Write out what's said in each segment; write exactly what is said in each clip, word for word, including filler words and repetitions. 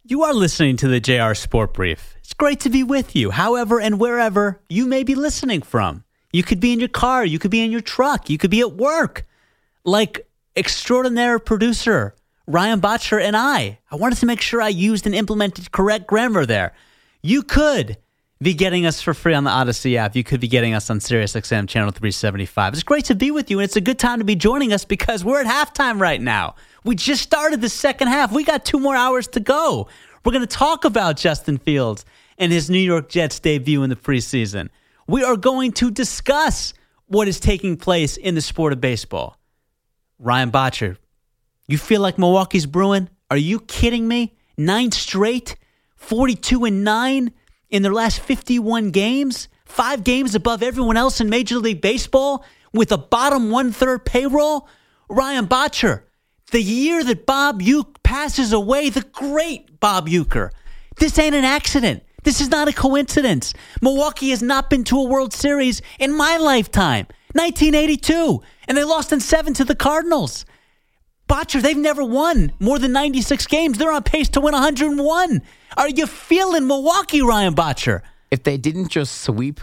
You are listening to the J R Sport Brief. It's great to be with you, however and wherever you may be listening from. You could be in your car, you could be in your truck, you could be at work. Like extraordinary producer Ryan Botcher and I. I wanted to make sure I used and implemented correct grammar there. You could be getting us for free on the Odyssey app. You could be getting us on SiriusXM Channel three seventy-five. It's great to be with you, and it's a good time to be joining us because we're at halftime right now. We just started the second half. We got two more hours to go. We're going to talk about Justin Fields and his New York Jets debut in the preseason. We are going to discuss what is taking place in the sport of baseball. Ryan Botcher, you feel like Milwaukee's brewing? Are you kidding me? Nine straight, forty-two and nine in their last fifty-one games, five games above everyone else in Major League Baseball with a bottom one-third payroll. Ryan Botcher, the year that Bob Uecker passes away, the great Bob Uecker. This ain't an accident. This is not a coincidence. Milwaukee has not been to a World Series in my lifetime. nineteen eighty-two, and they lost in seven to the Cardinals. Botcher, they've never won more than ninety-six games. They're on pace to win one hundred one. Are you feeling Milwaukee, Ryan Botcher? If they didn't just sweep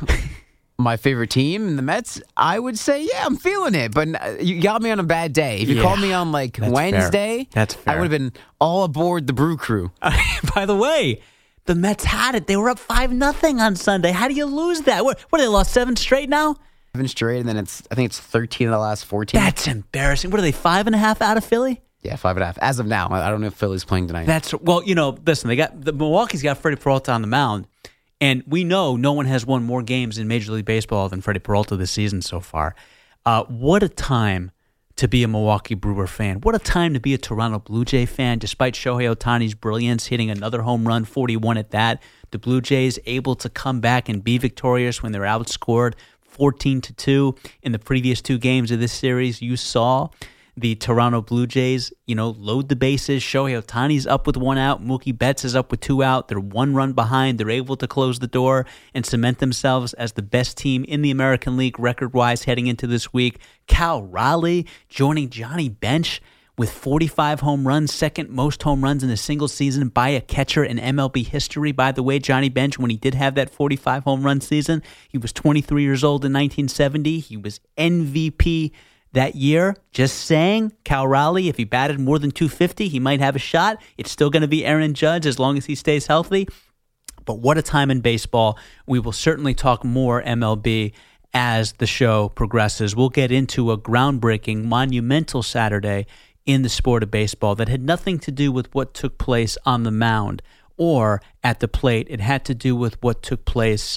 my favorite team, the Mets, I would say, yeah, I'm feeling it. But you got me on a bad day. If you Yeah, called me on like that's Wednesday, fair. That's fair. I would have been all aboard the Brew Crew. By the way, the Mets had it. They were up five nothing on Sunday. How do you lose that? What, what, they lost seven straight now? Seven straight, and then it's I think it's thirteen of the last fourteen. That's embarrassing. What are they, five and a half out of Philly? Yeah, five and a half. As of now, I don't know if Philly's playing tonight. That's well, you know, listen, they got the Milwaukee's got Freddie Peralta on the mound, and we know no one has won more games in Major League Baseball than Freddie Peralta this season so far. Uh, what a time to be a Milwaukee Brewer fan. What a time to be a Toronto Blue Jay fan. Despite Shohei Ohtani's brilliance, hitting another home run, forty-one at that, the Blue Jays able to come back and be victorious when they're outscored fourteen to two in the previous two games of this series. You saw the Toronto Blue Jays, you know, load the bases. Shohei Ohtani's up with one out. Mookie Betts is up with two out. They're one run behind. They're able to close the door and cement themselves as the best team in the American League record-wise heading into this week. Cal Raleigh joining Johnny Bench with forty-five home runs, second most home runs in a single season by a catcher in M L B history. By the way, Johnny Bench, when he did have that forty-five home run season, he was twenty-three years old in nineteen seventy. He was M V P that year. Just saying, Cal Raleigh, if he batted more than two fifty, he might have a shot. It's still going to be Aaron Judge as long as he stays healthy. But what a time in baseball. We will certainly talk more M L B as the show progresses. We'll get into a groundbreaking, monumental Saturday in the sport of baseball that had nothing to do with what took place on the mound or at the plate. It had to do with what took place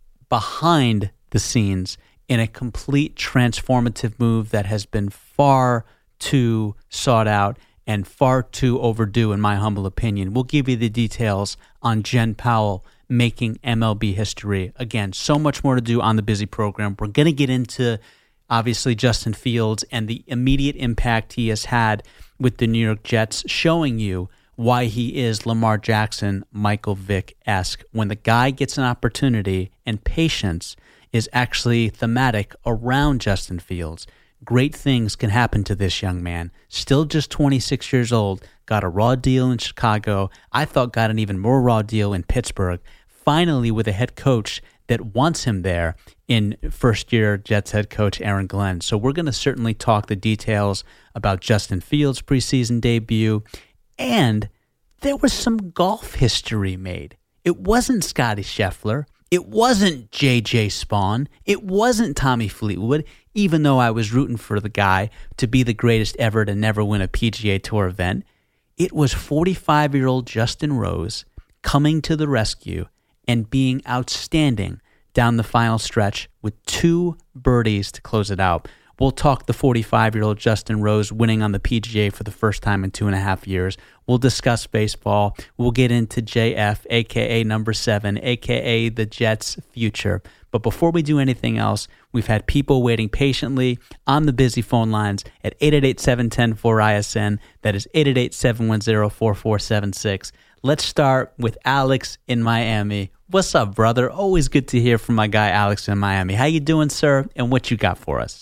behind the scenes in a complete transformative move that has been far too sought out and far too overdue, in my humble opinion. We'll give you the details on Jen Powell making M L B history. Again, so much more to do on the busy program. We're going to get into obviously Justin Fields and the immediate impact he has had with the New York Jets, showing you why he is Lamar Jackson, Michael Vick-esque. When the guy gets an opportunity and patience is actually thematic around Justin Fields, great things can happen to this young man. Still just twenty-six years old, got a raw deal in Chicago. I thought got an even more raw deal in Pittsburgh. Finally with a head coach that wants him there in first-year Jets head coach Aaron Glenn. So we're going to certainly talk the details about Justin Fields' preseason debut. And there was some golf history made. It wasn't Scotty Scheffler. It wasn't J J Spawn. It wasn't Tommy Fleetwood, even though I was rooting for the guy to be the greatest ever to never win a P G A Tour event. It was forty-five-year-old Justin Rose coming to the rescue and being outstanding down the final stretch with two birdies to close it out. We'll talk the forty-five-year-old Justin Rose winning on the P G A for the first time in two and a half years. We'll discuss baseball. We'll get into J F, a k a number seven, a k a the Jets' future. But before we do anything else, we've had people waiting patiently on the busy phone lines at eight eight eight, seven one zero, four I S N. That is eight eight eight, seven one zero, four four seven six. Let's start with Alex in Miami. What's up, brother? Always good to hear from my guy Alex in Miami. How you doing, sir? And what you got for us?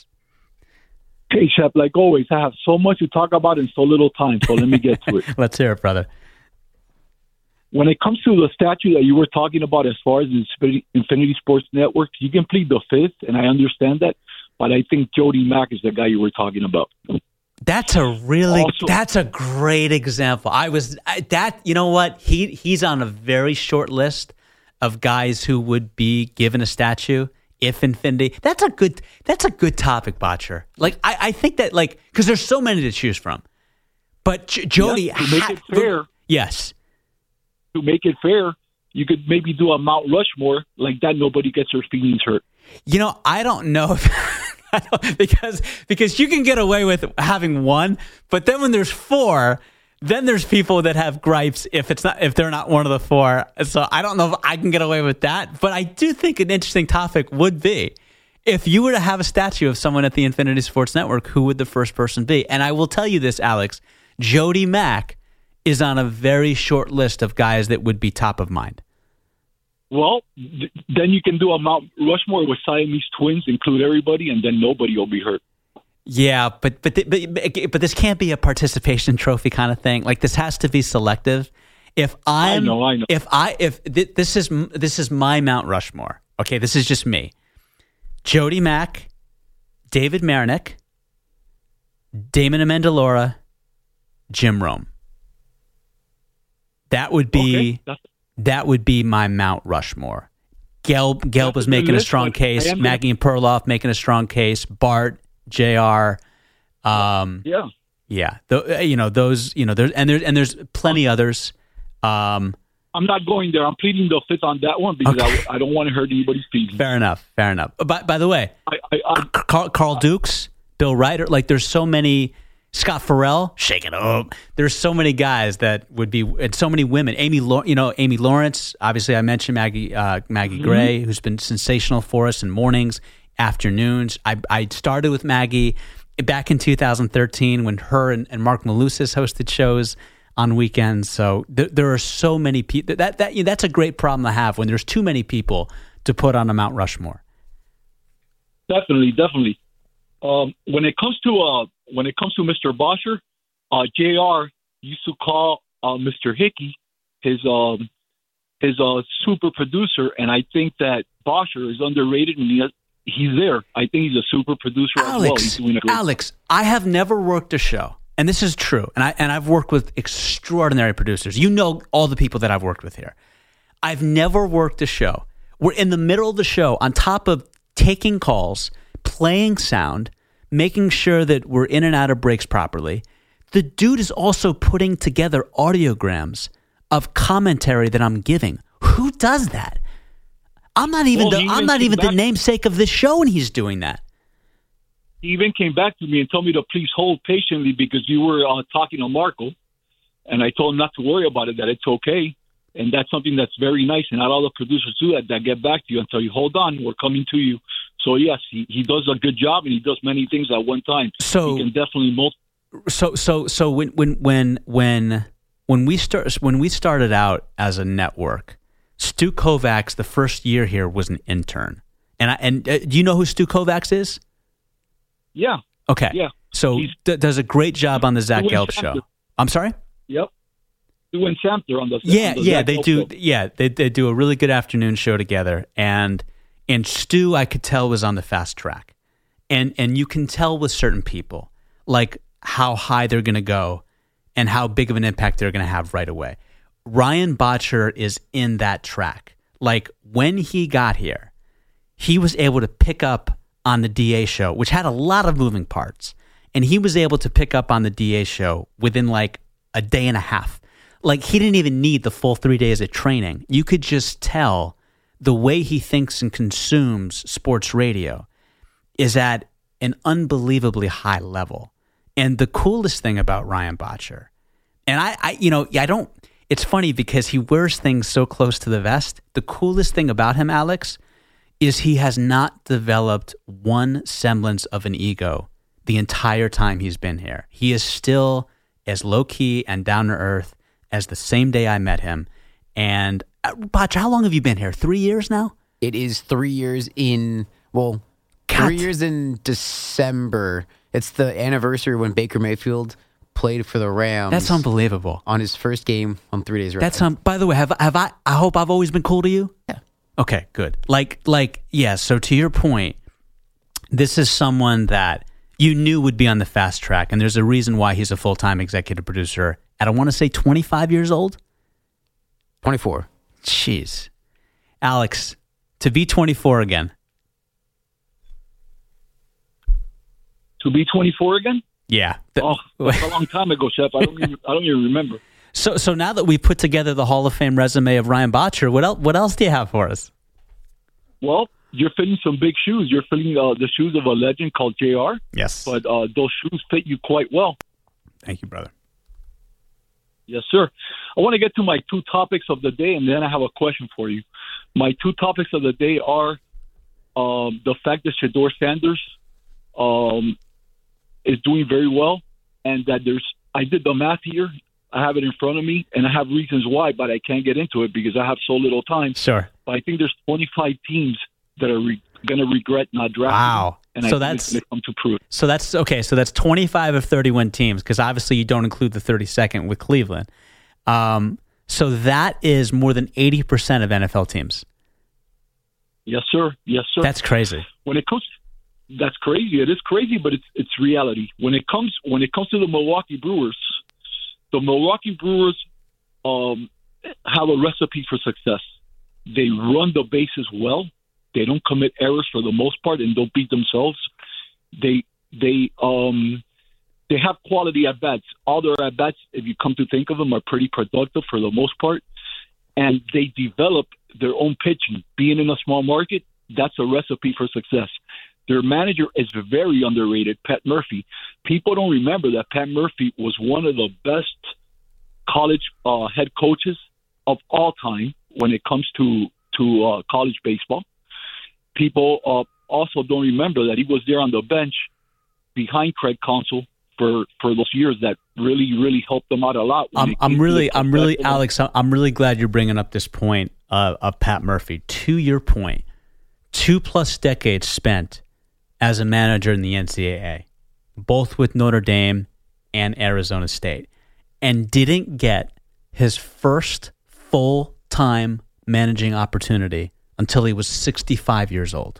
Hey, Shep, like always, I have so much to talk about in so little time, so let me get to it. Let's hear it, brother. when it comes to the statue that you were talking about as far as the Infinity- Infinity Sports Network, you can plead the fifth, and I understand that, but I think Jody Mack is the guy you were talking about. That's a really Also- that's a great example. I was I, that you know what he he's on a very short list of guys who would be given a statue if Infinity. That's a good that's a good topic, Botcher. Like I, I think that like because there's so many to choose from, but J- Jody Yes, to make ha- it fair, yes. to make it fair, you could maybe do a Mount Rushmore like that. Nobody gets their feelings hurt. You know, I don't know if, I don't, because because you can get away with having one, but then when there's four, then there's people that have gripes if it's not if they're not one of the four. So I don't know if I can get away with that, but I do think an interesting topic would be if you were to have a statue of someone at the Infinity Sports Network, who would the first person be? And I will tell you this, Alex, Jody Mack is on a very short list of guys that would be top of mind. Well, th- then you can do a Mount Rushmore with Siamese twins, include everybody, and then nobody will be hurt. Yeah, but but but but this can't be a participation trophy kind of thing. Like this has to be selective. If I'm, I know, I know. If I, if th- this is this is my Mount Rushmore. Okay, this is just me. Jody Mack, David Marinick, Damon Amendola, Jim Rome. That would be. Okay, that's- That would be my Mount Rushmore. Gelb, Gelb was a good making a list, strong but I case. am Maggie and Perloff making a strong case. Bart, J R, um, Yeah. yeah, the, you know those. You know, there's and there's and there's plenty others. Um, I'm not going there. I'm pleading the fifth on that one because Okay. I, I don't want to hurt anybody's feelings. fair enough. Fair enough. By by the way, I, I, I, Carl, Carl Dukes, Bill Ryder, like there's so many. Scott Farrell, shake it up. There's so many guys that would be, and so many women. Amy, Law- you know, Amy Lawrence. Obviously, I mentioned Maggie, uh, Maggie Mm-hmm. Gray, who's been sensational for us in mornings, afternoons. I, I started with Maggie back in two thousand thirteen when her and, and Mark Malusis hosted shows on weekends. So th- there are so many people. That that you know, that's a great problem to have when there's too many people to put on a Mount Rushmore. definitely, definitely. Um, when it comes to uh, when it comes to Mister Bosher, uh, J R used to call uh, Mister Hickey his um, his uh, super producer, and I think that Bosher is underrated, and he has, he's there. I think he's a super producer as well. Alex, He's doing a great Alex, I have never worked a show, and this is true, and I and I've worked with extraordinary producers. You know all the people that I've worked with here. I've never worked a show. We're in the middle of the show, on top of taking calls, playing sound, making sure that we're in and out of breaks properly. The dude is also putting together audiograms of commentary that I'm giving. Who does that? I'm not even Well, the he I'm even not came even the back- namesake of this show, and he's doing that. He even came back to me and told me to please hold patiently because you were uh, talking to Marco, and I told him not to worry about it, that it's okay. And that's something that's very nice, and not all the producers do that, that get back to you and tell you, hold on, we're coming to you. So, yes, he, he does a good job, and he does many things at one time. So- he can definitely multi- So so so when when when when when we start when we started out as a network, Stu Kovacs the first year here was an intern, and I and uh, do you know who Stu Kovacs is? Yeah, Okay, yeah. So He's- d- does a great job on the Zach Doing Gelb something. show. I'm sorry. Yep. Doing Samter on the Yeah, on the yeah, Zach they Gelb do. show. Yeah, they they do a really good afternoon show together, and and Stu, I could tell, was on the fast track, and and you can tell with certain people like how high they're going to go, and how big of an impact they're going to have right away. Ryan Botcher is in that track. Like when he got here, he was able to pick up on the D A show, which had a lot of moving parts, and he was able to pick up on the D A show within like a day and a half. Like he didn't even need the full three days of training. You could just tell the way he thinks and consumes sports radio is at an unbelievably high level. And the coolest thing about Ryan Botcher, and I, I, you know, I don't, it's funny because he wears things so close to the vest. The coolest thing about him, Alex, is he has not developed one semblance of an ego the entire time he's been here. He is still as low-key and down-to-earth as the same day I met him. And, uh, Botcher, how long have you been here? Three years now? It is three years in, well, God. three years in December. It's the anniversary when Baker Mayfield played for the Rams. That's unbelievable. On his first game on three days. That's um. By the way, have have I? I hope I've always been cool to you. Yeah. Okay, good. Like like yeah. So to your point, this is someone that you knew would be on the fast track, and there's a reason why he's a full time executive producer at I want to say twenty-five years old. twenty-four. Jeez, Alex, to be twenty-four again. To be twenty-four again? Yeah. The, oh, that's a long time ago, Chef. I don't even, I don't even remember. So so now that we've put together the Hall of Fame resume of Ryan Bottcher, what else, what else do you have for us? Well, you're filling some big shoes. You're filling uh, the shoes of a legend called J R. Yes. But uh, those shoes fit you quite well. Thank you, brother. Yes, sir. I want to get to my two topics of the day, and then I have a question for you. My two topics of the day are um, the fact that Shedeur Sanders um, is doing very well, and that there's I did the math here. I have it in front of me, and I have reasons why, but I can't get into it because I have so little time. Sure. But I think there's twenty-five teams that are re- going to regret not drafting wow. him, and so I think that's it's going to come to prove. So that's okay. So that's twenty-five of thirty-one teams, because obviously you don't include the thirty-second with Cleveland. Um, so that is more than eighty percent of N F L teams. Yes, sir. Yes, sir. That's crazy. When it comes, that's crazy. It is crazy, but it's it's reality. When it comes when it comes to the Milwaukee Brewers, the Milwaukee Brewers um, have a recipe for success. They run the bases well. They don't commit errors for the most part, and don't beat themselves. They they um they have quality at bats. All their at bats, if you come to think of them, are pretty productive for the most part. And they develop their own pitching. Being in a small market, that's a recipe for success. Their manager is very underrated, Pat Murphy. People don't remember that Pat Murphy was one of the best college uh, head coaches of all time when it comes to to uh, college baseball. People uh, also don't remember that he was there on the bench behind Craig Counsell for, for those years that really, really helped them out a lot. I'm, I'm really, I'm really, Alex, I'm really glad you're bringing up this point uh, of Pat Murphy. To your point, two plus decades spent as a manager in the N C double A, both with Notre Dame and Arizona State, and didn't get his first full-time managing opportunity until he was sixty-five years old.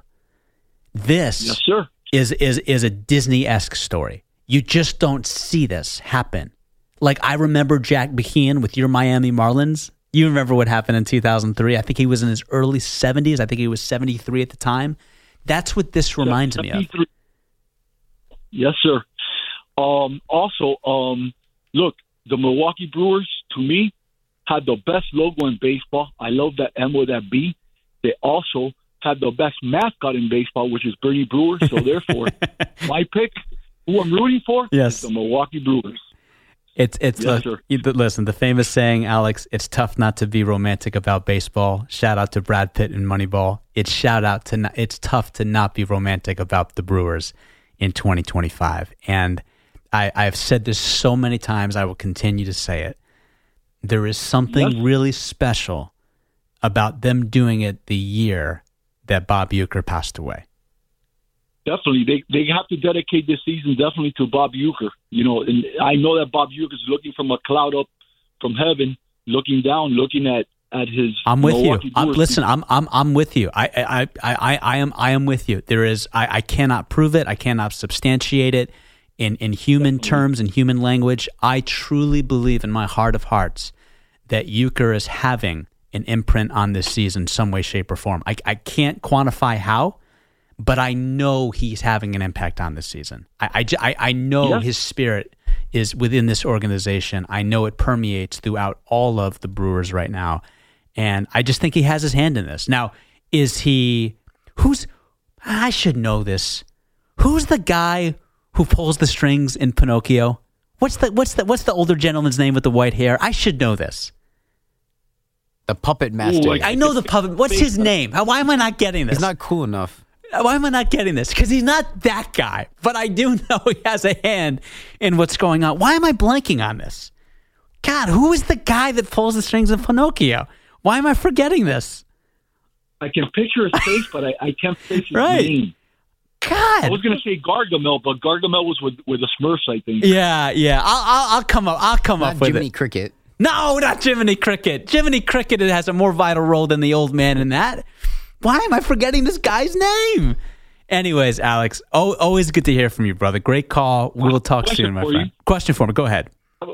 This yes, sir. is is is a Disney-esque story. You just don't see this happen. Like, I remember Jack McKeon with your Miami Marlins. You remember what happened in two thousand three. I think he was in his early seventies. I think he was seventy-three at the time. That's what this reminds me of. Yes, sir. Um, also, um, look, the Milwaukee Brewers, to me, had the best logo in baseball. I love that M with that B. They also had the best mascot in baseball, which is Bernie Brewer. So, therefore, my pick, who I'm rooting for, yes. is the Milwaukee Brewers. It's it's yes, uh, listen, the famous saying, Alex, it's tough not to be romantic about baseball. Shout out to Brad Pitt and Moneyball. It's shout out to not, it's tough to not be romantic about the Brewers in twenty twenty-five. And I I've said this so many times, I will continue to say it. There is something yes. really special about them doing it the year that Bob Uecker passed away. Definitely. They they have to dedicate this season definitely to Bob Uecker. You know, and I know that Bob Uecker is looking from a cloud up from heaven, looking down, looking at, at his I'm with Milwaukee you. I'm, listen, I'm I'm I'm with you. I I, I, I, I am I am with you. There is I, I cannot prove it. I cannot substantiate it in, in human definitely. terms, in human language. I truly believe in my heart of hearts that Uecker is having an imprint on this season, some way, shape, or form. I I can't quantify how, but I know he's having an impact on this season. I, I, I know yeah. his spirit is within this organization. I know it permeates throughout all of the Brewers right now. And I just think he has his hand in this. Now, is he, who's, I should know this. Who's the guy who pulls the strings in Pinocchio? What's the, what's the, what's the older gentleman's name with the white hair? I should know this. The puppet master. Ooh, I know the puppet. What's his name? Why am I not getting this? He's not cool enough. Why am I not getting this? Because he's not that guy. But I do know he has a hand in what's going on. Why am I blanking on this? God, who is the guy that pulls the strings of Pinocchio? Why am I forgetting this? I can picture his face, but I, I can't picture his right. name. God. I was going to say Gargamel, but Gargamel was with, with the Smurfs, I think. Yeah, yeah. I'll, I'll, I'll come up. I'll come Not up with Jiminy it. Cricket. No, not Jiminy Cricket. Jiminy Cricket has a more vital role than the old man in that. Why am I forgetting this guy's name? Anyways, Alex, oh, always good to hear from you, brother. Great call. We will talk Question soon, my for friend. you. Question for me. Go ahead.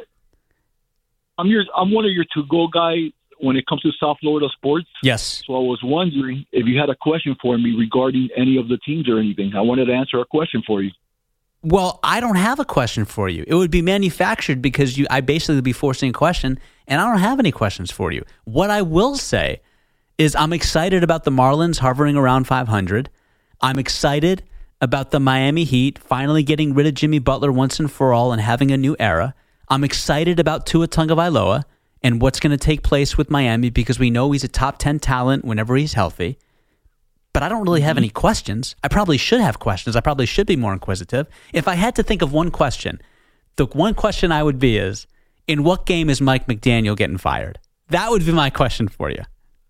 I'm your, I'm one of your to-go guys when it comes to South Florida sports. Yes. So I was wondering if you had a question for me regarding any of the teams or anything. I wanted to answer a question for you. Well, I don't have a question for you. It would be manufactured because you. I basically would be forcing a question, and I don't have any questions for you. What I will say is I'm excited about the Marlins hovering around five hundred. I'm excited about the Miami Heat finally getting rid of Jimmy Butler once and for all and having a new era. I'm excited about Tua Tagovailoa and what's going to take place with Miami because we know he's a top ten talent whenever he's healthy. But I don't really have any questions. I probably should have questions. I probably should be more inquisitive. If I had to think of one question, the one question I would be is, in what game is Mike McDaniel getting fired? That would be my question for you.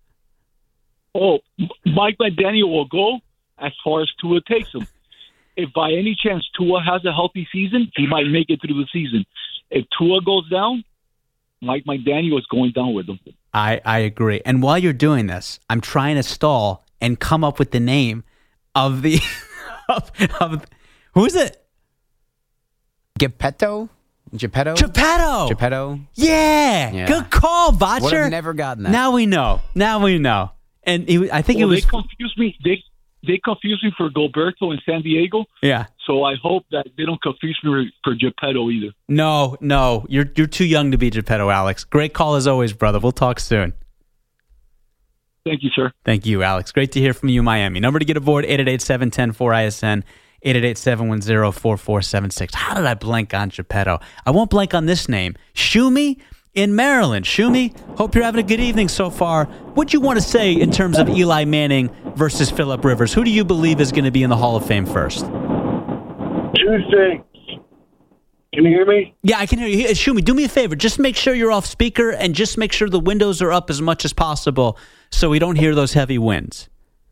Oh, Mike McDaniel will go as far as Tua takes him. If by any chance Tua has a healthy season, he might make it through the season. If Tua goes down, Mike McDaniel is going down with him. I, I agree. And while you're doing this, I'm trying to stall and come up with the name of the of, of who is it? Geppetto? Geppetto? Geppetto. Geppetto? Yeah. Yeah. Good call, Botcher. Would have never gotten that. Now we know. Now we know. And he, I think Well, it was. they confused me. They they confused me for Gilberto in San Diego. Yeah. So I hope that they don't confuse me for Geppetto either. No, no. You're you're too young to be Geppetto, Alex. Great call as always, brother. We'll talk soon. Thank you, sir. Thank you, Alex. Great to hear from you, Miami. Number to get aboard, eight eight eight, seven one zero, four I S N, eight eight eight, seven one zero, four four seven six. How did I blank on Geppetto? I won't blank on this name. Shumi in Maryland. Shumi, hope you're having a good evening so far. What do you want to say in terms of Eli Manning versus Phillip Rivers? Who do you believe is going to be in the Hall of Fame first? Two things. Can you hear me? Yeah, I can hear you. Shumi, do me a favor. Just make sure you're off speaker and just make sure the windows are up as much as possible so we don't hear those heavy winds.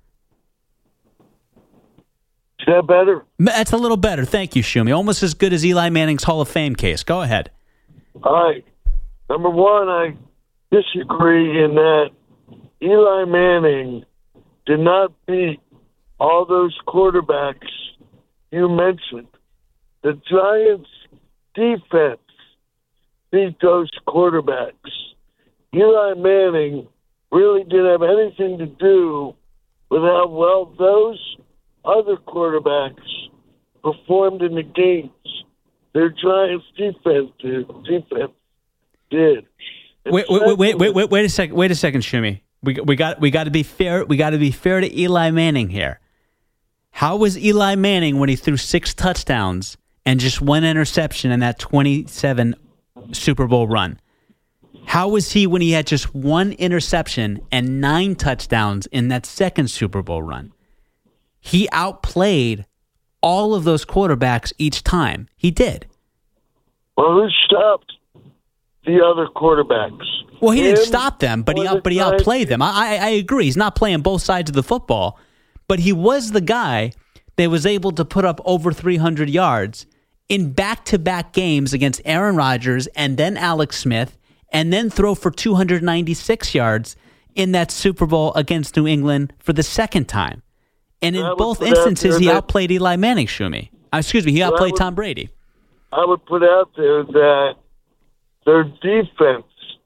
Is that better? That's a little better. Thank you, Shumi. Almost as good as Eli Manning's Hall of Fame case. Go ahead. All right. Number one, I disagree in that Eli Manning did not beat all those quarterbacks you mentioned. The Giants' defense beat those quarterbacks. Eli Manning really didn't have anything to do with how well those other quarterbacks performed in the games. Their Giants' defense did. Defense did. Wait, wait, wait, wait, wait, wait a second. Wait a second, Shumi. We we got we got to be fair. We got to be fair to Eli Manning here. How was Eli Manning when he threw six touchdowns and just one interception in that twenty-seven Super Bowl run? How was he when he had just one interception and nine touchdowns in that second Super Bowl run? He outplayed all of those quarterbacks each time. He did. Well, who stopped the other quarterbacks? Well, he Him didn't stop them, but he or out, the but he Giants? outplayed them. I, I I agree. He's not playing both sides of the football, but he was the guy that was able to put up over three hundred yards in back-to-back games against Aaron Rodgers and then Alex Smith, and then throw for two hundred ninety-six yards in that Super Bowl against New England for the second time. And in I would both put out instances, there he that- outplayed Eli Manning, Shumi. Uh, excuse me, he Well, I outplayed would- Tom Brady. I would put out there that their defense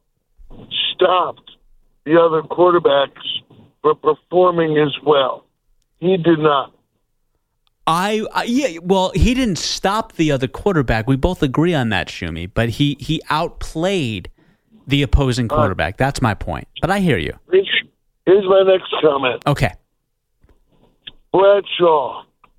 stopped the other quarterbacks from performing as well. He did not. I, I yeah, well, he didn't stop the other quarterback. We both agree on that, Shumi. But he he outplayed the opposing quarterback. That's my point. But I hear you. Here's my next comment. Okay. Bradshaw,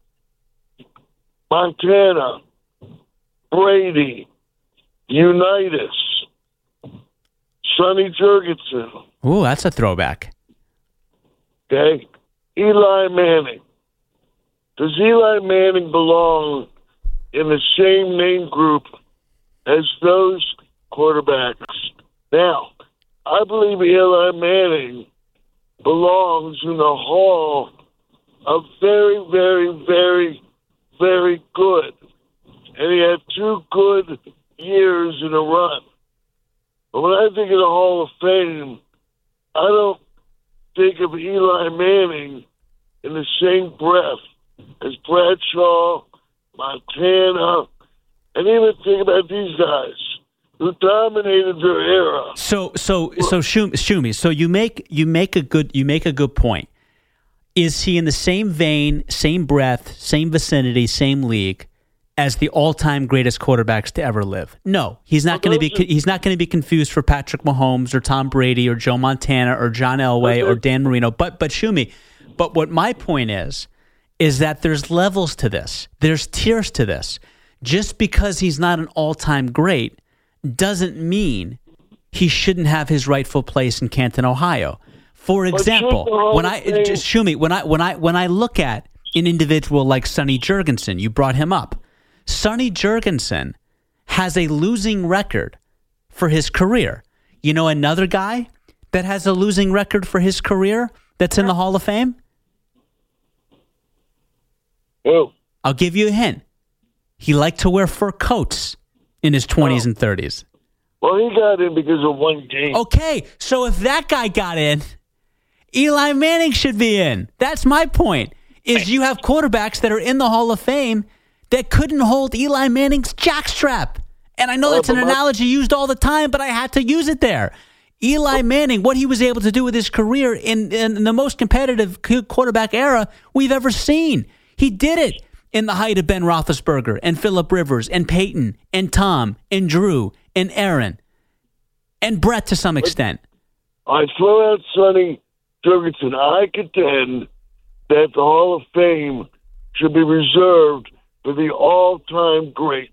Montana, Brady, Unitas, Sonny Jurgensen, Ooh, that's a throwback. okay? Eli Manning. Does Eli Manning belong in the same name group as those quarterbacks? Now, I believe Eli Manning belongs in the Hall are very, very, very, very good. And he had two good years in a run. But when I think of the Hall of Fame, I don't think of Eli Manning in the same breath as Bradshaw, Montana, and even think about these guys who dominated their era. So, so, so, Shumi, so you make you make a good you make a good point. Is he in the same vein, same breath, same vicinity, same league as the all-time greatest quarterbacks to ever live? No, he's not going to be. He's not going to be confused for Patrick Mahomes or Tom Brady or Joe Montana or John Elway or Dan Marino. But, but Shumi, but what my point is, is that there's levels to this. There's tiers to this. Just because he's not an all-time great doesn't mean he shouldn't have his rightful place in Canton, Ohio. For example, when I just Shumi, when I when I when I look at an individual like Sonny Jurgensen, you brought him up. Sonny Jurgensen has a losing record for his career. You know another guy that has a losing record for his career that's in the Hall of Fame? Oh. I'll give you a hint. He liked to wear fur coats in his twenties oh. and thirties. Well, he got in because of one game. Okay, so if that guy got in, Eli Manning should be in. That's my point, is you have quarterbacks that are in the Hall of Fame that couldn't hold Eli Manning's jockstrap. And I know that's an analogy used all the time, but I had to use it there. Eli Manning, what he was able to do with his career in, in the most competitive quarterback era we've ever seen. He did it in the height of Ben Roethlisberger and Phillip Rivers and Peyton and Tom and Drew and Aaron and Brett to some extent. I throw out Sonny Jurgensen. I contend that the Hall of Fame should be reserved for the all-time greats,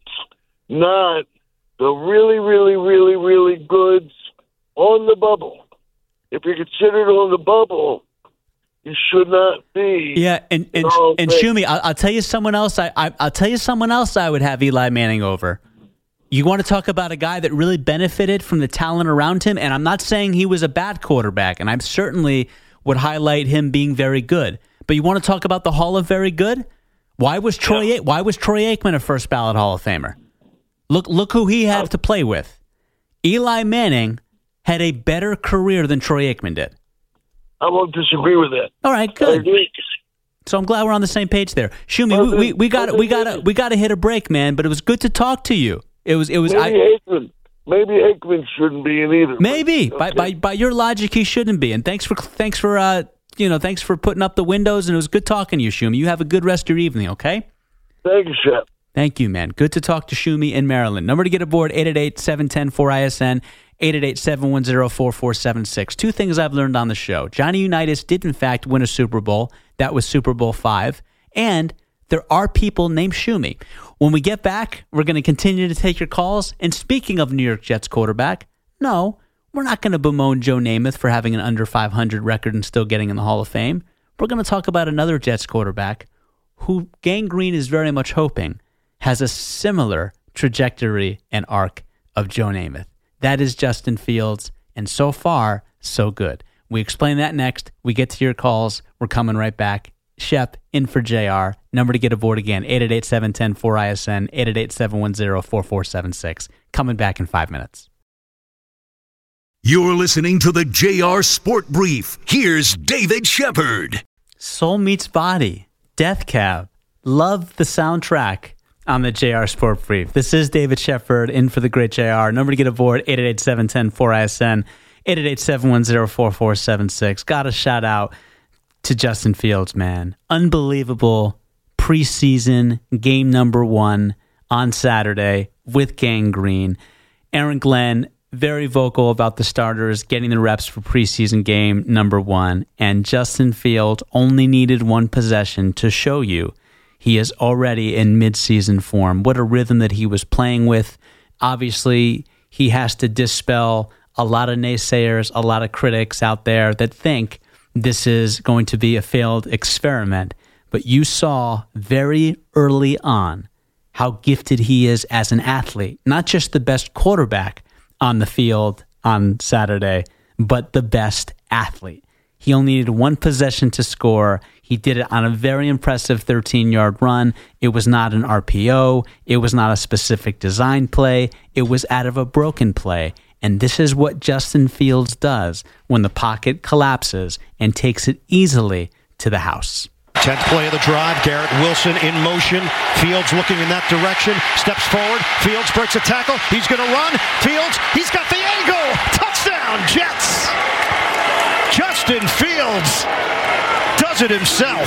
not the really, really, really, really goods on the bubble. If you're considered on the bubble, you should not be. Yeah, and and, and Shumi, I'll, I'll tell you someone else. I, I I'll tell you someone else I would have Eli Manning over. You want to talk about a guy that really benefited from the talent around him, and I'm not saying he was a bad quarterback, and I certainly would highlight him being very good. But you want to talk about the Hall of Very Good? Why was Troy? Yeah. Why was Troy Aikman a first ballot Hall of Famer? Look, look who he had to play with. Eli Manning had a better career than Troy Aikman did. I won't disagree with that. All right, good. So I'm glad we're on the same page there. Shumi, we, we, we got we got we got to hit a break, man. But it was good to talk to you. It was it was. Maybe I, Aikman. Maybe Aikman shouldn't be in either. Maybe okay. by by by your logic, he shouldn't be. And thanks for thanks for uh you know thanks for putting up the windows. And it was good talking to you, Shumi. You have a good rest of your evening. Okay. Thank you, Chef. Thank you, man. Good to talk to Shumi in Maryland. Number to get aboard, eight eight eight, seven one zero, four I S N, eight eight eight, seven one zero, four four seven six. Two things I've learned on the show. Johnny Unitas did, in fact, win a Super Bowl. That was Super Bowl five. And there are people named Shumi. When we get back, we're going to continue to take your calls. And speaking of New York Jets quarterback, no, we're not going to bemoan Joe Namath for having an under five hundred record and still getting in the Hall of Fame. We're going to talk about another Jets quarterback who Gang Green is very much hoping has a similar trajectory and arc of Joe Namath. That is Justin Fields, and so far, so good. We explain that next. We get to your calls. We're coming right back. Shep, in for J R. Number to get aboard again, eight eight eight, seven one zero, four I S N, eight eight eight, seven one zero, four four seven six. Coming back in five minutes. You're listening to the J R Sport Brief. Here's David Shepard. Soul Meets Body, Death Cab. Love the soundtrack on the J R Sport Brief. This is David Shepard, in for the great J R. Number to get aboard, eight eight eight, seven one zero, four I S N, eight eight eight, seven one zero, four four seven six. Got a shout out to Justin Fields, man. Unbelievable preseason game number one on Saturday with Gang Green. Aaron Glenn, very vocal about the starters getting the reps for preseason game number one. And Justin Fields only needed one possession to show you he is already in midseason form. What a rhythm that he was playing with. Obviously, he has to dispel a lot of naysayers, a lot of critics out there that think this is going to be a failed experiment. But you saw very early on how gifted he is as an athlete. Not just the best quarterback on the field on Saturday, but the best athlete. He only needed one possession to score. He did it on a very impressive thirteen-yard run. It was not an R P O. It was not a specific design play. It was out of a broken play. And this is what Justin Fields does when the pocket collapses and takes it easily to the house. tenth play of the drive. Garrett Wilson in motion. Fields looking in that direction. Steps forward. Fields breaks a tackle. He's going to run. Fields, he's got the angle. Touchdown, Jets. Justin Fields does it himself.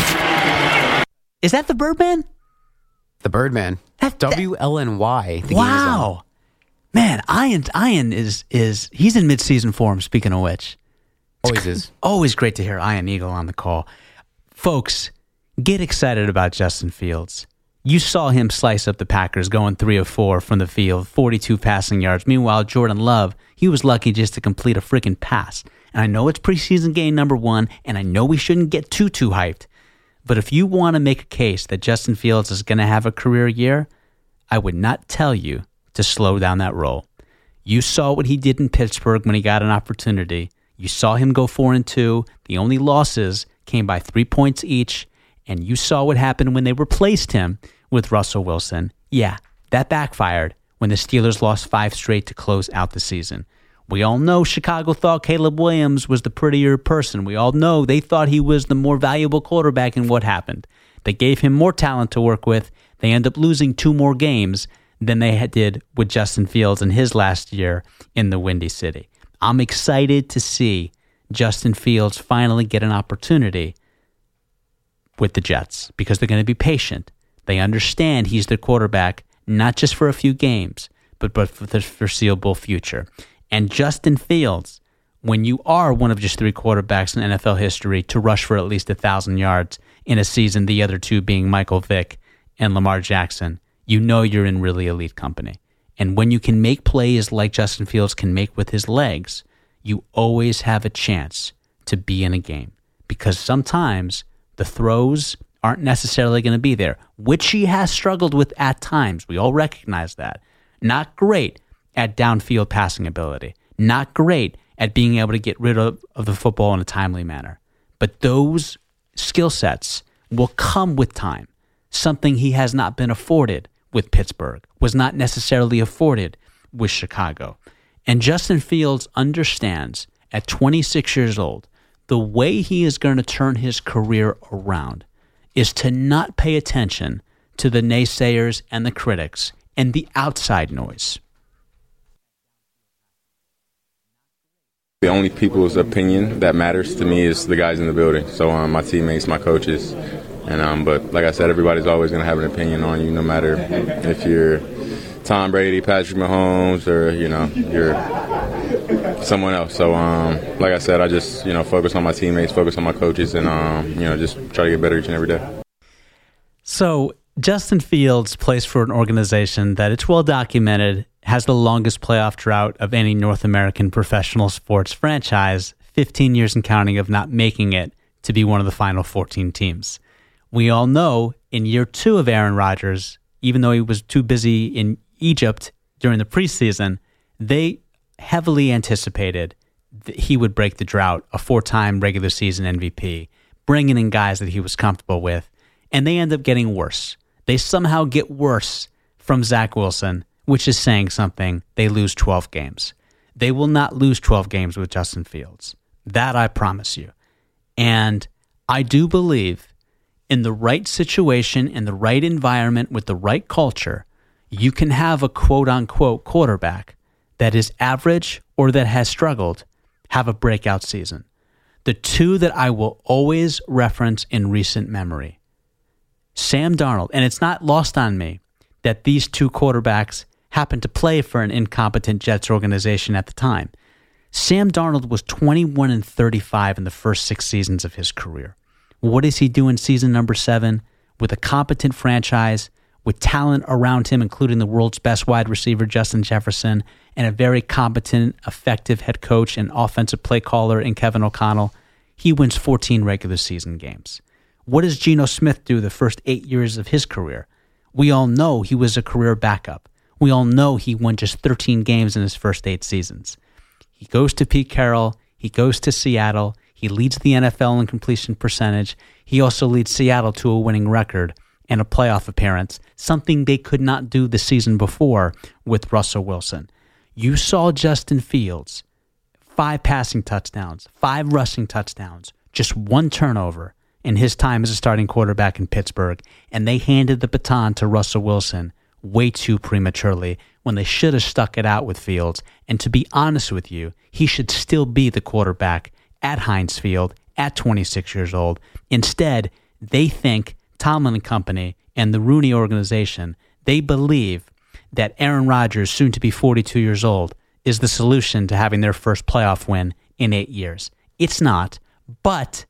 Is that the Birdman? The Birdman. That, W L N Y. The wow. Man, Ian, Ian is, is, he's in midseason form, speaking of which. Always is. Always great to hear Ian Eagle on the call. Folks, get excited about Justin Fields. You saw him slice up the Packers going three of four from the field, forty-two passing yards. Meanwhile, Jordan Love, he was lucky just to complete a freaking pass. And I know it's preseason game number one, and I know we shouldn't get too, too hyped. But if you want to make a case that Justin Fields is going to have a career year, I would not tell you to slow down that roll. You saw what he did in Pittsburgh when he got an opportunity. You saw him go four and two. The only losses came by three points each, and you saw what happened when they replaced him with Russell Wilson. Yeah, that backfired when the Steelers lost five straight to close out the season. We all know Chicago thought Caleb Williams was the prettier person. We all know they thought he was the more valuable quarterback, and what happened? They gave him more talent to work with. They end up losing two more games than they had did with Justin Fields in his last year in the Windy City. I'm excited to see Justin Fields finally get an opportunity with the Jets because they're going to be patient. They understand he's their quarterback, not just for a few games, but, but for the foreseeable future. And Justin Fields, when you are one of just three quarterbacks in N F L history to rush for at least one thousand yards in a season, the other two being Michael Vick and Lamar Jackson, you know you're in really elite company. And when you can make plays like Justin Fields can make with his legs, you always have a chance to be in a game. Because sometimes the throws aren't necessarily going to be there, which he has struggled with at times. We all recognize that. Not great at downfield passing ability. Not great at being able to get rid of, of the football in a timely manner. But those skill sets will come with time. Something he has not been afforded with Pittsburgh, was not necessarily afforded with Chicago. And Justin Fields understands at twenty-six years old, the way he is going to turn his career around is to not pay attention to the naysayers and the critics and the outside noise. The only people's opinion that matters to me is the guys in the building. So um, my teammates, my coaches. And um, but like I said, everybody's always going to have an opinion on you, no matter if you're Tom Brady, Patrick Mahomes, or, you know, you're someone else. So um, like I said, I just, you know, focus on my teammates, focus on my coaches, and, um, you know, just try to get better each and every day. So Justin Fields plays for an organization that it's well documented has the longest playoff drought of any North American professional sports franchise, fifteen years and counting of not making it to be one of the final fourteen teams. We all know in year two of Aaron Rodgers, even though he was too busy in Egypt during the preseason, they heavily anticipated that he would break the drought, a four-time regular season M V P, bringing in guys that he was comfortable with, and they end up getting worse. They somehow get worse from Zach Wilson, which is saying something. They lose twelve games. They will not lose twelve games with Justin Fields. That I promise you. And I do believe in the right situation, in the right environment, with the right culture, you can have a quote-unquote quarterback that is average or that has struggled have a breakout season. The two that I will always reference in recent memory, Sam Darnold, and it's not lost on me that these two quarterbacks happened to play for an incompetent Jets organization at the time. Sam Darnold was twenty-one and thirty-five in the first six seasons of his career. What does he do in season number seven? With a competent franchise, with talent around him, including the world's best wide receiver, Justin Jefferson, and a very competent, effective head coach and offensive play caller in Kevin O'Connell, he wins fourteen regular season games. What does Geno Smith do the first eight years of his career? We all know he was a career backup. We all know he won just thirteen games in his first eight seasons. He goes to Pete Carroll. He goes to Seattle. He leads the N F L in completion percentage. He also leads Seattle to a winning record and a playoff appearance, something they could not do the season before with Russell Wilson. You saw Justin Fields, five passing touchdowns, five rushing touchdowns, just one turnover in his time as a starting quarterback in Pittsburgh, and they handed the baton to Russell Wilson way too prematurely when they should have stuck it out with Fields. And to be honest with you, he should still be the quarterback at Heinz Field at twenty-six years old. Instead, they think Tomlin and company and the Rooney organization, they believe that Aaron Rodgers, soon to be forty-two years old, is the solution to having their first playoff win in eight years. It's not, but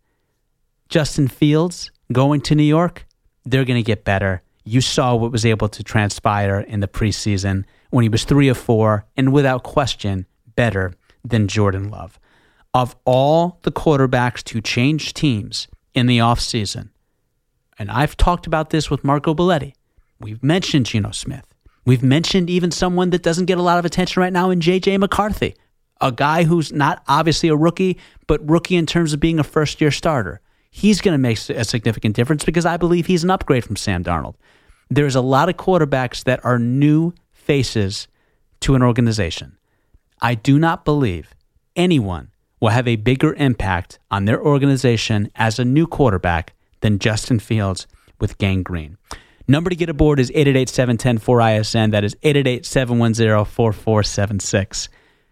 Justin Fields going to New York, they're going to get better. You saw what was able to transpire in the preseason when he was three of four and without question better than Jordan Love. Of all the quarterbacks to change teams in the offseason, and I've talked about this with Marco Belletti, we've mentioned Geno Smith. We've mentioned even someone that doesn't get a lot of attention right now in J J McCarthy, a guy who's not obviously a rookie, but rookie in terms of being a first-year starter. He's going to make a significant difference because I believe he's an upgrade from Sam Darnold. There's a lot of quarterbacks that are new faces to an organization. I do not believe anyone will have a bigger impact on their organization as a new quarterback than Justin Fields with Gang Green. Number to get aboard is eight eight eight, seven one zero, four I S N. That is eight eight eight, seven one zero, four four seven six.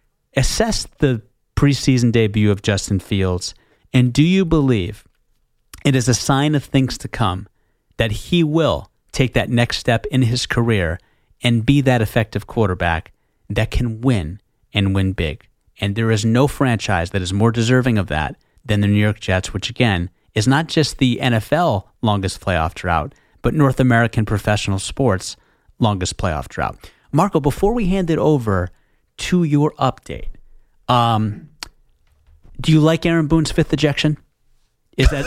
Assess the preseason debut of Justin Fields, and do you believe it is a sign of things to come that he will take that next step in his career and be that effective quarterback that can win and win big? And there is no franchise that is more deserving of that than the New York Jets, which again is not just the N F L longest playoff drought, but North American professional sports longest playoff drought. Marco, before we hand it over to your update, um, do you like Aaron Boone's fifth ejection? Is that...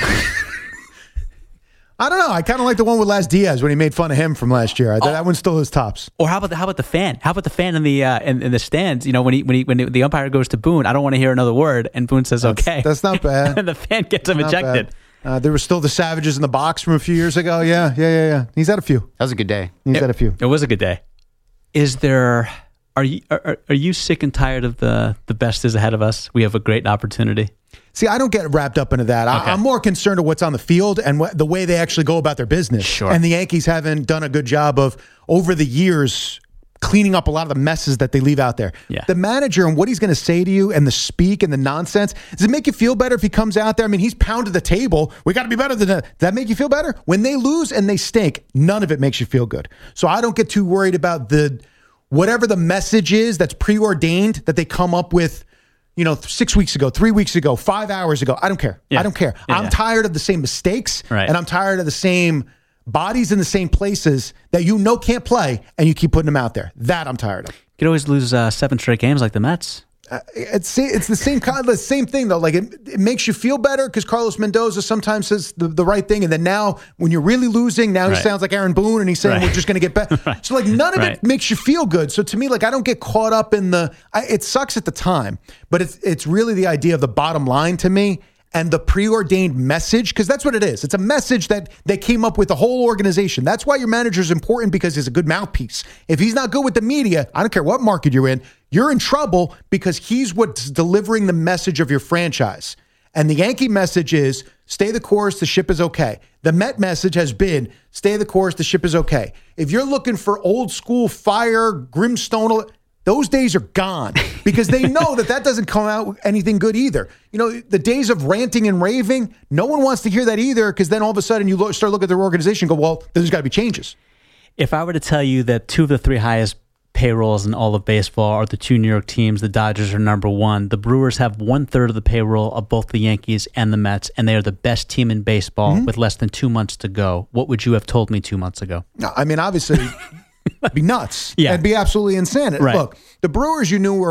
I don't know. I kind of like the one with Laz Diaz when he made fun of him from last year. I thought oh. that one still his tops. Or how about the how about the fan? How about the fan in the uh, in, in the stands? You know, when he when he when the umpire goes to Boone, I don't want to hear another word, and Boone says That's, okay. That's not bad. And the fan gets him Not ejected. Uh, there were still the Savages in the box from a few years ago. Yeah, yeah, yeah, yeah. He's had a few. That was a good day. He's it, had a few. It was a good day. Is there? Are you are, are you sick and tired of the the best is ahead of us? We have a great opportunity. See, I don't get wrapped up into that. Okay. I, I'm more concerned with what's on the field and what, the way they actually go about their business. Sure. And the Yankees haven't done a good job of, over the years, cleaning up a lot of the messes that they leave out there. Yeah. The manager and what he's going to say to you and the speak and the nonsense, does it make you feel better if he comes out there? I mean, he's pounded the table. We got to be better than that. Does that make you feel better? When they lose and they stink, none of it makes you feel good. So I don't get too worried about the whatever the message is that's preordained that they come up with, you know, six weeks ago, three weeks ago, five hours ago. I don't care. Yeah. I don't care. Yeah, I'm yeah. tired of the same mistakes, Right. and I'm tired of the same bodies in the same places that you know can't play, and you keep putting them out there. That I'm tired of. You could always lose uh, seven straight games like the Mets. Uh, it's it's the same kind of the same thing though. Like it, it makes you feel better because Carlos Mendoza sometimes says the, the right thing, and then now when you're really losing, now Right. he sounds like Aaron Boone, and he's saying Right. we're just going to get better. Right. So like none of Right. it makes you feel good. So to me, like I don't get caught up in the. I, it sucks at the time, but it's it's really the idea of the bottom line to me. And the preordained message, because that's what it is. It's a message that they came up with the whole organization. That's why your manager is important, because he's a good mouthpiece. If he's not good with the media, I don't care what market you're in, you're in trouble because he's what's delivering the message of your franchise. And the Yankee message is, stay the course, the ship is okay. The Met message has been, stay the course, the ship is okay. If you're looking for old school fire, brimstone, those days are gone because they know that that doesn't come out with anything good either. You know, the days of ranting and raving, no one wants to hear that either, because then all of a sudden you look, start looking at their organization and go, well, there's got to be changes. If I were to tell you that two of the three highest payrolls in all of baseball are the two New York teams, the Dodgers are number one. The Brewers have one third of the payroll of both the Yankees and the Mets, and they are the best team in baseball mm-hmm. with less than two months to go. What would you have told me two months ago? No, I mean, obviously... It'd be nuts. Yeah. It'd be absolutely insane. Right. Look, the Brewers you knew were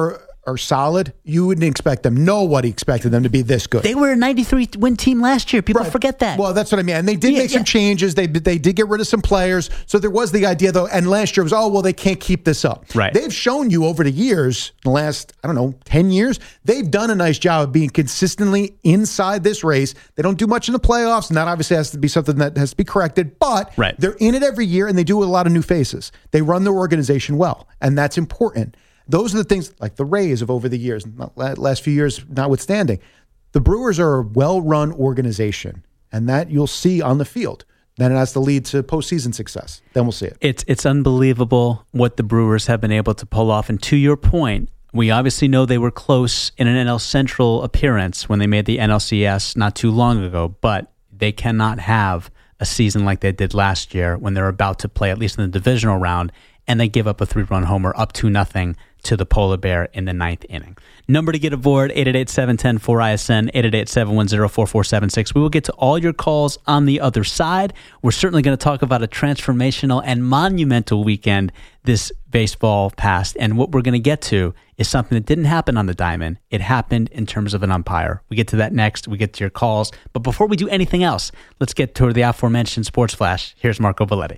are solid, you wouldn't expect them. Nobody expected them to be this good. They were a ninety-three win team last year. People Right. forget that. Well, that's what I mean. And they did Yeah, make some yeah. changes. They they did get rid of some players. So there was the idea, though. And last year was, oh, well, they can't keep this up. Right. They've shown you over the years, the last, I don't know, ten years, they've done a nice job of being consistently inside this race. They don't do much in the playoffs, and that obviously has to be something that has to be corrected. But Right. they're in it every year, and they do it with a lot of new faces. They run their organization well, and that's important. Those are the things, like the Rays of over the years, not la- last few years notwithstanding. The Brewers are a well-run organization, and that you'll see on the field. Then it has to lead to postseason success. Then we'll see it. It's it's unbelievable what the Brewers have been able to pull off. And to your point, we obviously know they were close in an N L Central appearance when they made the N L C S not too long ago, but they cannot have a season like they did last year when they're about to play, at least in the divisional round, and they give up a three-run homer up to nothing to the Polar Bear in the ninth inning. Number to get aboard, eight eight eight, seven one zero, four I S N, eight eight eight, seven one zero, four four seven six. We will get to all your calls on the other side. We're certainly going to talk about a transformational and monumental weekend this baseball past. And what we're going to get to is something that didn't happen on the diamond. It happened in terms of an umpire. We get to that next. We get to your calls. But before we do anything else, let's get to the aforementioned Sports Flash. Here's Marco Valetti.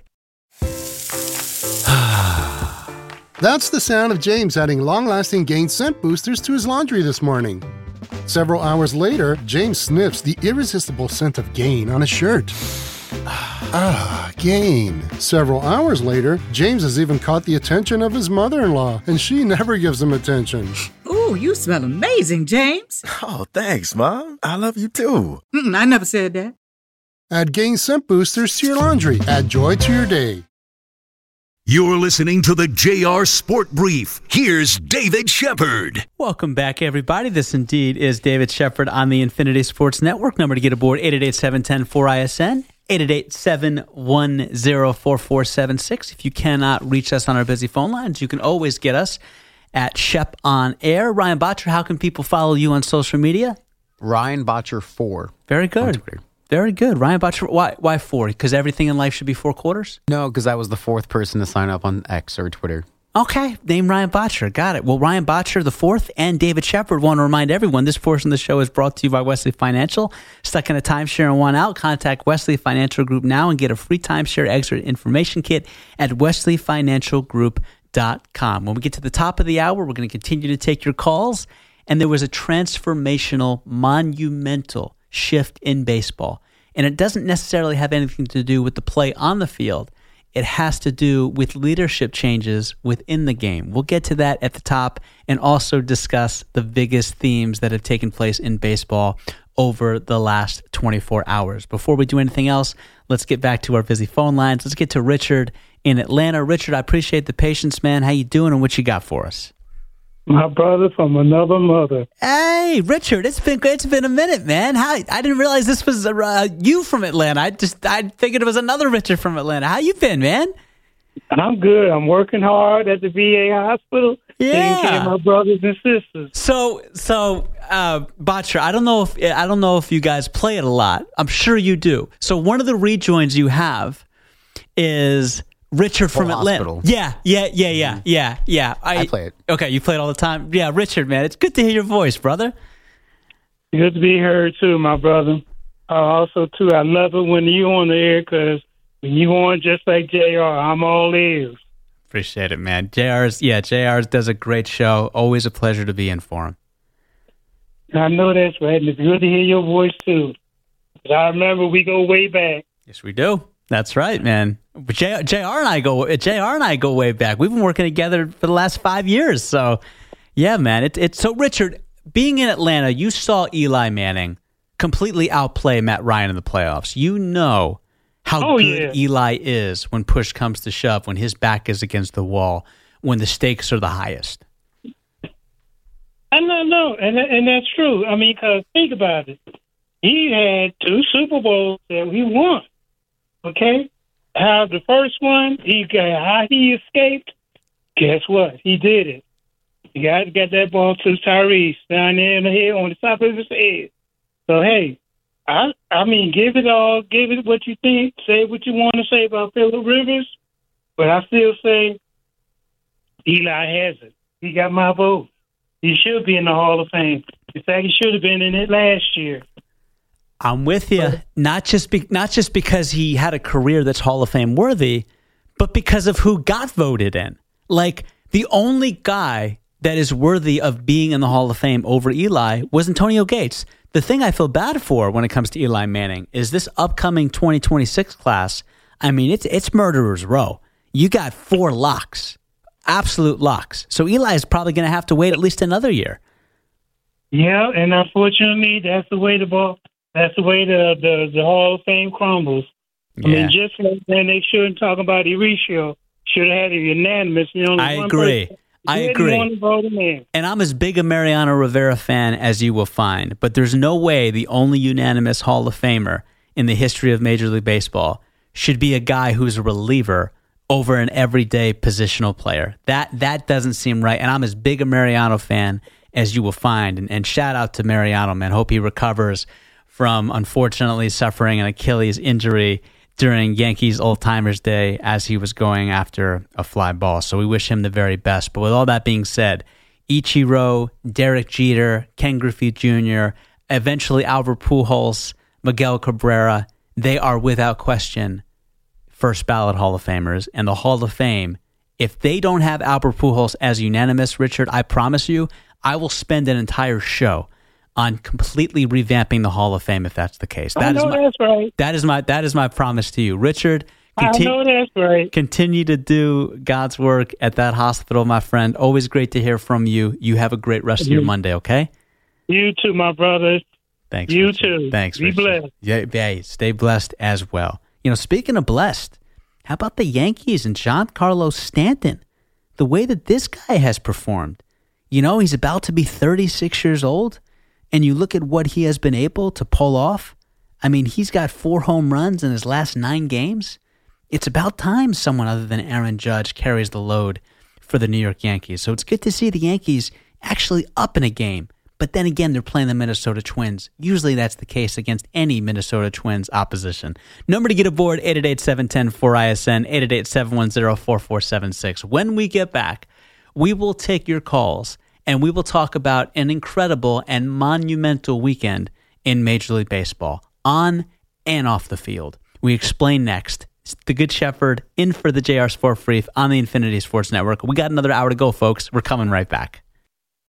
That's the sound of James adding long-lasting Gain scent boosters to his laundry this morning. Several hours later, James sniffs the irresistible scent of Gain on his shirt. Ah, Gain. Several hours later, James has even caught the attention of his mother-in-law, and she never gives him attention. Ooh, you smell amazing, James. Oh, thanks, Mom. I love you too. Mm-mm, I never said that. Add Gain scent boosters to your laundry. Add joy to your day. You're listening to the J R Sport Brief. Here's David Shepard. Welcome back, everybody. This indeed is David Shepard on the Infinity Sports Network. Number to get aboard, eight eight eight, seven one zero, four I S N, eight eight eight, seven one zero, four four seven six. If you cannot reach us on our busy phone lines, you can always get us at Shep on Air. Ryan Botcher, how can people follow you on social media? Ryan Botcher four. Very good. Very good. Ryan Botcher, why, why four? Because everything in life should be four quarters? No, because I was the fourth person to sign up on X or Twitter. Okay, name Ryan Botcher. Got it. Well, Ryan Botcher the fourth and David Shepard want to remind everyone this portion of the show is brought to you by Wesley Financial. Stuck in a timeshare and want out? Contact Wesley Financial Group now and get a free timeshare exit information kit at wesley financial group dot com. When we get to the top of the hour, we're going to continue to take your calls. And there was a transformational, monumental shift in baseball. And it doesn't necessarily have anything to do with the play on the field. It has to do with leadership changes within the game. We'll get to that at the top and also discuss the biggest themes that have taken place in baseball over the last twenty-four hours. Before we do anything else, let's get back to our busy phone lines. Let's get to Richard in Atlanta. Richard, I appreciate the patience, man. How you doing and what you got for us? My brother from another mother. Hey, Richard, it's been it's been a minute, man. How I didn't realize this was uh, you from Atlanta. I just I figured it was another Richard from Atlanta. How you been, man? I'm good. I'm working hard at the V A hospital. Yeah, taking care of my brothers and sisters. So, so uh, Botcher, I don't know if I don't know if you guys play it a lot. I'm sure you do. So one of the rejoins you have is Richard from Full Atlanta. Hospital. Yeah, yeah, yeah, yeah, yeah, yeah. I, I play it. Okay, you play it all the time. Yeah, Richard, man, it's good to hear your voice, brother. Good to be heard too, my brother. Uh, also too, I love it when you on the air because when you on just like J R, I'm all ears. Appreciate it, man. J R's, yeah, J R's does a great show. Always a pleasure to be in for him. I know that's right, and it's good to hear your voice too. But I remember we go way back. Yes, we do. That's right, man. But J- JR and I go. J R and I go way back. We've been working together for the last five years. So, yeah, man. It, it's so Richard. Being in Atlanta, you saw Eli Manning completely outplay Matt Ryan in the playoffs. You know how oh, good yeah. Eli is when push comes to shove, when his back is against the wall, when the stakes are the highest. I know, no, and and that's true. I mean, because think about it. He had two Super Bowls that we won. Okay? How the first one, he got how he escaped. Guess what? He did it. He got got that ball to Tyrese down there in the head on the top of his head. So hey, I I mean, give it all, give it what you think, say what you want to say about Phillip Rivers, but I still say Eli has it. He got my vote. He should be in the Hall of Fame. In fact, he should have been in it last year. I'm with you. Not just be, not just because he had a career that's Hall of Fame worthy, but because of who got voted in. Like, the only guy that is worthy of being in the Hall of Fame over Eli was Antonio Gates. The thing I feel bad for when it comes to Eli Manning is this upcoming twenty twenty-six class. I mean, it's it's murderer's row. You got four locks, absolute locks. So Eli is probably going to have to wait at least another year. Yeah, and unfortunately, that's the way the ball. That's the way the the, the Hall of Fame crumbles. Yeah. I mean, just like when they shouldn't talk about Erisio, should have had a unanimous. You know, I agree. I agree. And I'm as big a Mariano Rivera fan as you will find, but there's no way the only unanimous Hall of Famer in the history of Major League Baseball should be a guy who's a reliever over an everyday positional player. That that doesn't seem right. And I'm as big a Mariano fan as you will find. And, and shout out to Mariano, man. Hope he recovers from unfortunately suffering an Achilles injury during Yankees Old Timers Day as he was going after a fly ball. So we wish him the very best. But with all that being said, Ichiro, Derek Jeter, Ken Griffey Junior, eventually Albert Pujols, Miguel Cabrera, they are without question first ballot Hall of Famers. And the Hall of Fame, if they don't have Albert Pujols as unanimous, Richard, I promise you, I will spend an entire show on completely revamping the Hall of Fame if that's the case. That I know is my, that's right. That is my that is my promise to you, Richard. Conti- I know that's right. Continue to do God's work at that hospital, my friend. Always great to hear from you. You have a great rest of your Monday. Okay. You too, my brother. Thanks. You Richard. too. Thanks. Be Richard. blessed. Yeah, yeah. Stay blessed as well. You know, speaking of blessed, how about the Yankees and Giancarlo Stanton? The way that this guy has performed. You know, he's about to be thirty-six years old. And you look at what he has been able to pull off. I mean, he's got four home runs in his last nine games. It's about time someone other than Aaron Judge carries the load for the New York Yankees. So it's good to see the Yankees actually up in a game. But then again, they're playing the Minnesota Twins. Usually that's the case against any Minnesota Twins opposition. Number to get aboard, eight eight eight, seven one zero, four I S N, eight eight eight, seven one zero, four four seven six. When we get back, we will take your calls. And we will talk about an incredible and monumental weekend in Major League Baseball, on and off the field. We explain next. It's the Good Shepherd in for the J R Sport Brief on the Infinity Sports Network. We got another hour to go, folks. We're coming right back.